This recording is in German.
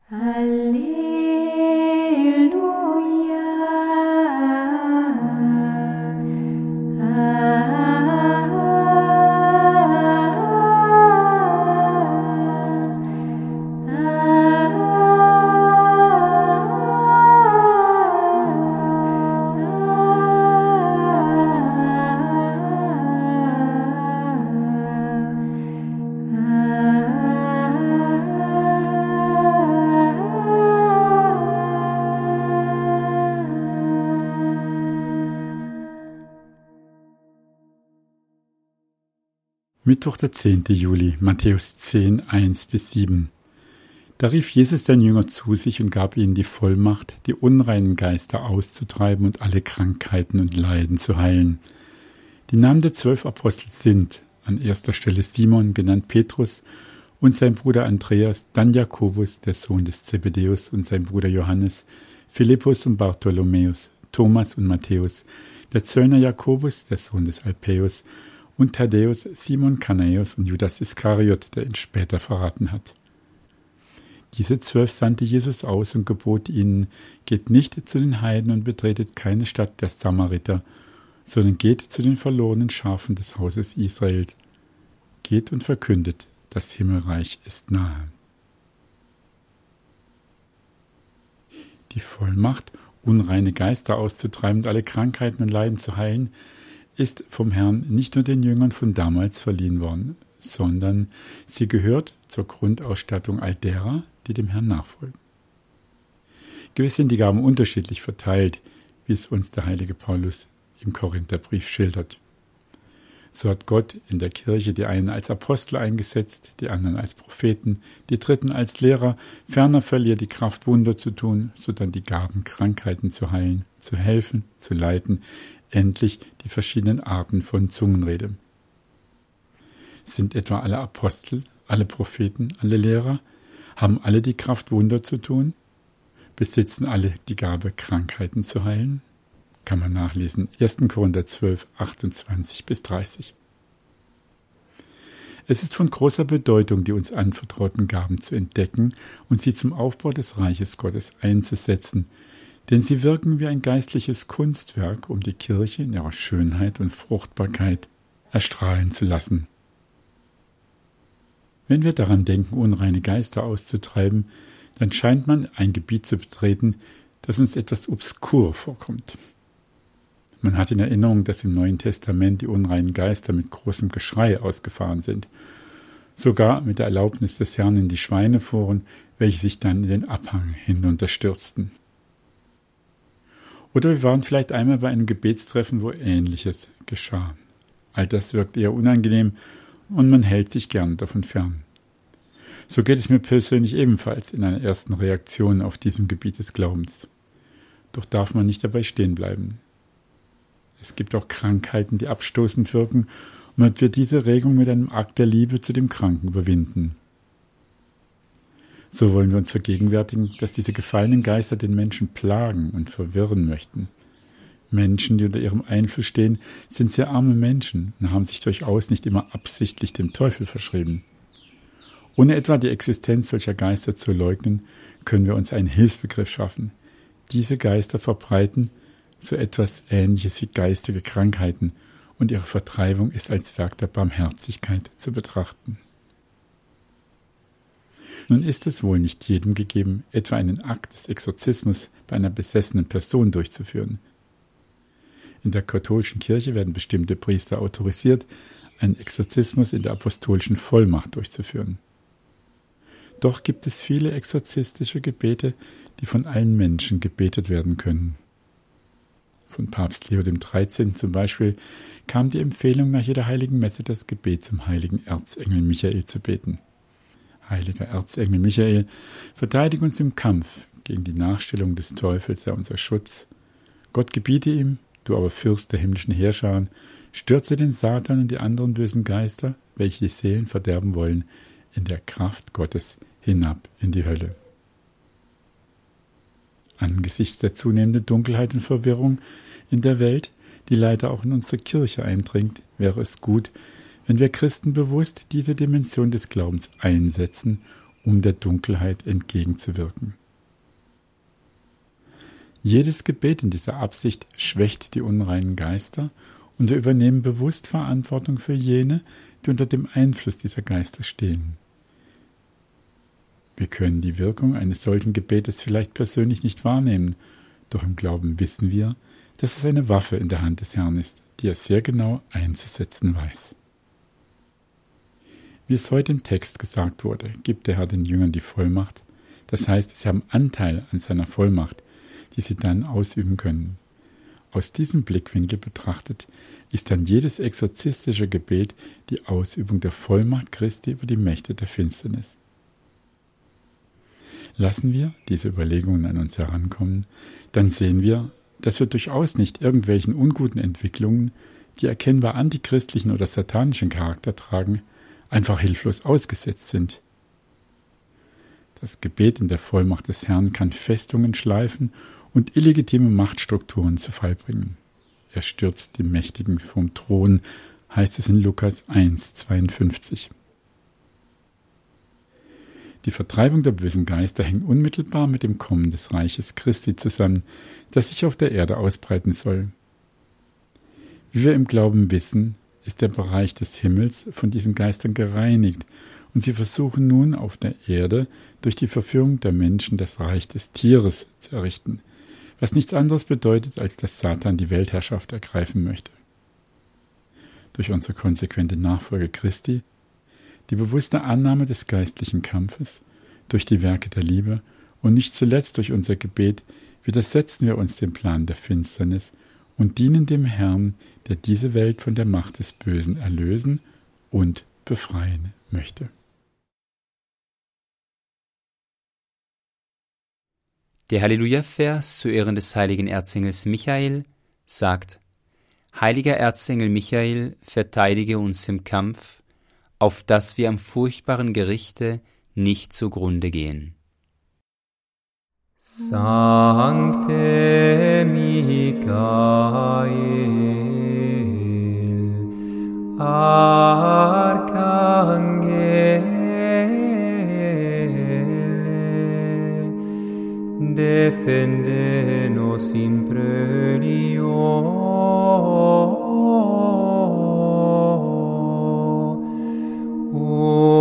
Mittwoch, der 10. Juli, Matthäus 10, 1-7. Da rief Jesus den Jünger zu sich und gab ihnen die Vollmacht, die unreinen Geister auszutreiben und alle Krankheiten und Leiden zu heilen. Die Namen der 12 Apostel sind an erster Stelle Simon, genannt Petrus, und sein Bruder Andreas, dann Jakobus, der Sohn des Zebedäus, und sein Bruder Johannes, Philippus und Bartholomäus, Thomas und Matthäus, der Zöllner Jakobus, der Sohn des Alpäus, und Thaddäus, Simon Kanäus und Judas Iskariot, der ihn später verraten hat. Diese 12 sandte Jesus aus und gebot ihnen: Geht nicht zu den Heiden und betretet keine Stadt der Samariter, sondern geht zu den verlorenen Schafen des Hauses Israels. Geht und verkündet, das Himmelreich ist nahe. Die Vollmacht, unreine Geister auszutreiben und alle Krankheiten und Leiden zu heilen, ist vom Herrn nicht nur den Jüngern von damals verliehen worden, sondern sie gehört zur Grundausstattung all derer, die dem Herrn nachfolgen. Gewiss sind die Gaben unterschiedlich verteilt, wie es uns der heilige Paulus im Korintherbrief schildert. So hat Gott in der Kirche die einen als Apostel eingesetzt, die anderen als Propheten, die dritten als Lehrer, ferner verlieh die Kraft, Wunder zu tun, sodann die Gaben, Krankheiten zu heilen, zu helfen, zu leiten, endlich die verschiedenen Arten von Zungenrede. Sind etwa alle Apostel, alle Propheten, alle Lehrer, haben alle die Kraft, Wunder zu tun? Besitzen alle die Gabe, Krankheiten zu heilen? Kann man nachlesen, 1. Korinther 12, 28-30. Es ist von großer Bedeutung, die uns anvertrauten Gaben zu entdecken und sie zum Aufbau des Reiches Gottes einzusetzen, denn sie wirken wie ein geistliches Kunstwerk, um die Kirche in ihrer Schönheit und Fruchtbarkeit erstrahlen zu lassen. Wenn wir daran denken, unreine Geister auszutreiben, dann scheint man ein Gebiet zu betreten, das uns etwas obskur vorkommt. Man hat in Erinnerung, dass im Neuen Testament die unreinen Geister mit großem Geschrei ausgefahren sind, sogar mit der Erlaubnis des Herrn in die Schweine fuhren, welche sich dann in den Abhang hinunterstürzten. Oder wir waren vielleicht einmal bei einem Gebetstreffen, wo Ähnliches geschah. All das wirkt eher unangenehm und man hält sich gern davon fern. So geht es mir persönlich ebenfalls in einer ersten Reaktion auf diesem Gebiet des Glaubens. Doch darf man nicht dabei stehen bleiben. Es gibt auch Krankheiten, die abstoßend wirken, und man wird diese Regung mit einem Akt der Liebe zu dem Kranken überwinden. So wollen wir uns vergegenwärtigen, dass diese gefallenen Geister den Menschen plagen und verwirren möchten. Menschen, die unter ihrem Einfluss stehen, sind sehr arme Menschen und haben sich durchaus nicht immer absichtlich dem Teufel verschrieben. Ohne etwa die Existenz solcher Geister zu leugnen, können wir uns einen Hilfsbegriff schaffen. Diese Geister verbreiten so etwas Ähnliches wie geistige Krankheiten, und ihre Vertreibung ist als Werk der Barmherzigkeit zu betrachten. Nun ist es wohl nicht jedem gegeben, etwa einen Akt des Exorzismus bei einer besessenen Person durchzuführen. In der katholischen Kirche werden bestimmte Priester autorisiert, einen Exorzismus in der apostolischen Vollmacht durchzuführen. Doch gibt es viele exorzistische Gebete, die von allen Menschen gebetet werden können. Von Papst Leo XIII. Zum Beispiel kam die Empfehlung, nach jeder heiligen Messe das Gebet zum heiligen Erzengel Michael zu beten. Heiliger Erzengel Michael, verteidige uns im Kampf gegen die Nachstellung des Teufels, sei unser Schutz. Gott gebiete ihm, du aber Fürst der himmlischen Heerscharen, stürze den Satan und die anderen bösen Geister, welche die Seelen verderben wollen, in der Kraft Gottes hinab in die Hölle. Angesichts der zunehmenden Dunkelheit und Verwirrung in der Welt, die leider auch in unsere Kirche eindringt, wäre es gut, wenn wir Christen bewusst diese Dimension des Glaubens einsetzen, um der Dunkelheit entgegenzuwirken. Jedes Gebet in dieser Absicht schwächt die unreinen Geister und wir übernehmen bewusst Verantwortung für jene, die unter dem Einfluss dieser Geister stehen. Wir können die Wirkung eines solchen Gebetes vielleicht persönlich nicht wahrnehmen, doch im Glauben wissen wir, dass es eine Waffe in der Hand des Herrn ist, die er sehr genau einzusetzen weiß. Wie es heute im Text gesagt wurde, gibt der Herr den Jüngern die Vollmacht, das heißt, sie haben Anteil an seiner Vollmacht, die sie dann ausüben können. Aus diesem Blickwinkel betrachtet ist dann jedes exorzistische Gebet die Ausübung der Vollmacht Christi über die Mächte der Finsternis. Lassen wir diese Überlegungen an uns herankommen, dann sehen wir, dass wir durchaus nicht irgendwelchen unguten Entwicklungen, die erkennbar antichristlichen oder satanischen Charakter tragen, einfach hilflos ausgesetzt sind. Das Gebet in der Vollmacht des Herrn kann Festungen schleifen und illegitime Machtstrukturen zu Fall bringen. Er stürzt die Mächtigen vom Thron, heißt es in Lukas 1,52. Die Vertreibung der bösen Geister hängt unmittelbar mit dem Kommen des Reiches Christi zusammen, das sich auf der Erde ausbreiten soll. Wie wir im Glauben wissen, ist der Bereich des Himmels von diesen Geistern gereinigt und sie versuchen nun auf der Erde durch die Verführung der Menschen das Reich des Tieres zu errichten, was nichts anderes bedeutet, als dass Satan die Weltherrschaft ergreifen möchte. Durch unsere konsequente Nachfolge Christi, die bewusste Annahme des geistlichen Kampfes, durch die Werke der Liebe und nicht zuletzt durch unser Gebet widersetzen wir uns dem Plan der Finsternis und dienen dem Herrn, der diese Welt von der Macht des Bösen erlösen und befreien möchte. Der Halleluja-Vers zu Ehren des heiligen Erzengels Michael sagt: Heiliger Erzengel Michael, verteidige uns im Kampf, auf dass wir am furchtbaren Gerichte nicht zugrunde gehen. Sancte Michael, Arcangele, defende nos in prelio. Oh